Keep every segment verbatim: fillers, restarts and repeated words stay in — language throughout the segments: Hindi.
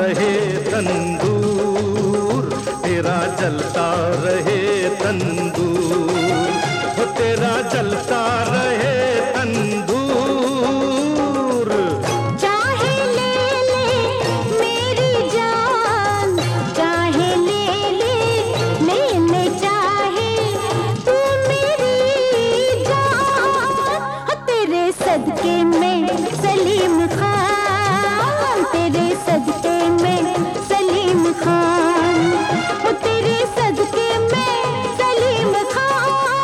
रहे तंदूर, तेरा जलता रहे तंदूर, हो तेरा जलता रहे तंदूर। चाहे ले ले मेरी जान, चाहे ले ले ले ले चाहे तू मेरी जान, हो तेरे सदके में सलीम खान, तेरे सदके में सलीम खान, हो तेरे सदके में सलीम खान।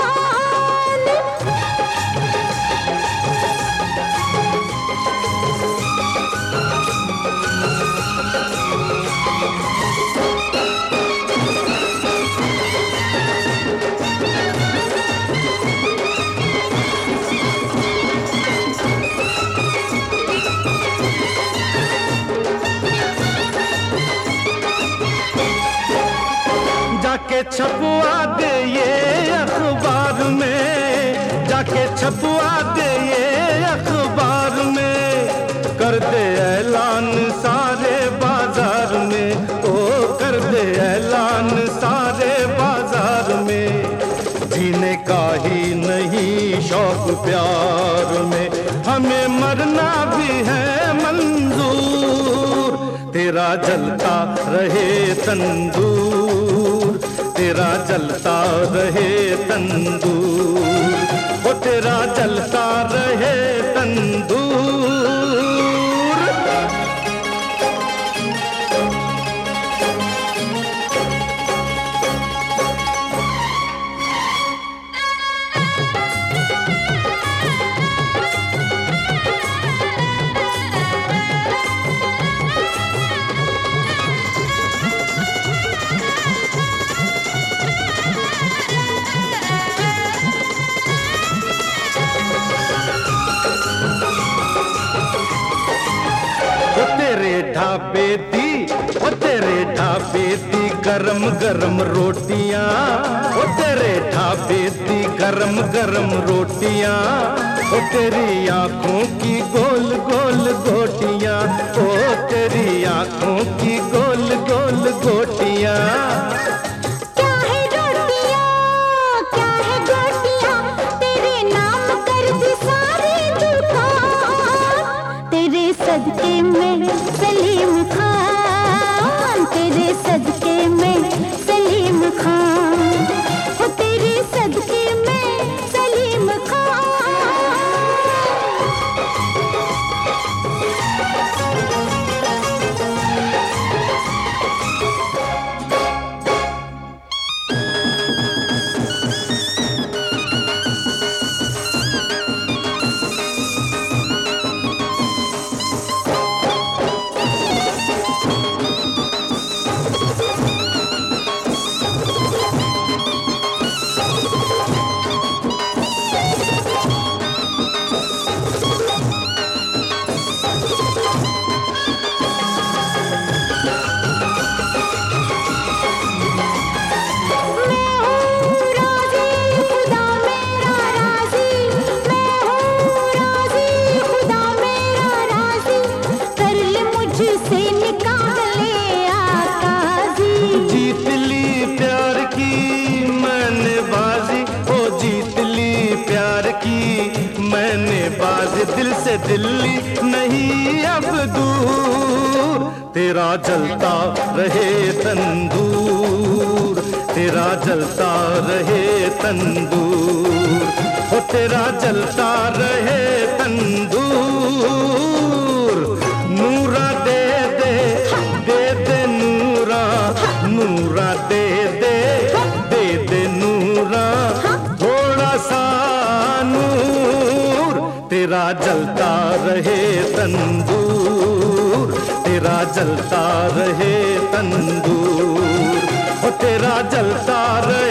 जाके छपवा दे ये अखबार में, जाके छपवा दे ये अखबार में, कर दे ऐलान सारे बाजार में, ओ कर दे ऐलान सारे बाजार में। जीने का ही नहीं शौक प्यार में, हमें मरना भी है मंजूर, तेरा जलता रहे तंदूर, तेरा जलता रहे तंदूर, वो तेरा जलता रहे तंदूर। तेरे ढाबे दी, ओ तेरे ढाबे दी गरम गरम रोटियां, ओ तेरे ढाबे दी गरम गरम रोटियां, ओ तेरी आंखों की गोल गोल गोटियां, ओ तेरी आंखों की गोल गोल गोटियां। क्या है रोटियां, क्या है गोटियां, तेरे नाम कर दी सारी दुकान, तेरे सदके में सलीम खान, तेरे सदके में सलीम खान, हो तेरे सदके में सलीम खान। जीत ली प्यार की मैंने बाजी, ओ जीत ली प्यार की मैंने बाजी, दिल से दिल्ली नहीं अब दूर, तेरा जलता रहे तंदूर, तेरा जलता रहे तंदूर, हो तेरा जलता रहे तंदूर। नूरा दे दे दे दे नूरा, नूरा दे दे दे दे नूरा, थोड़ा सा नूर, तेरा जलता रहे तंदूर, तेरा जलता रहे तंदूर, ओ तेरा जलता रहे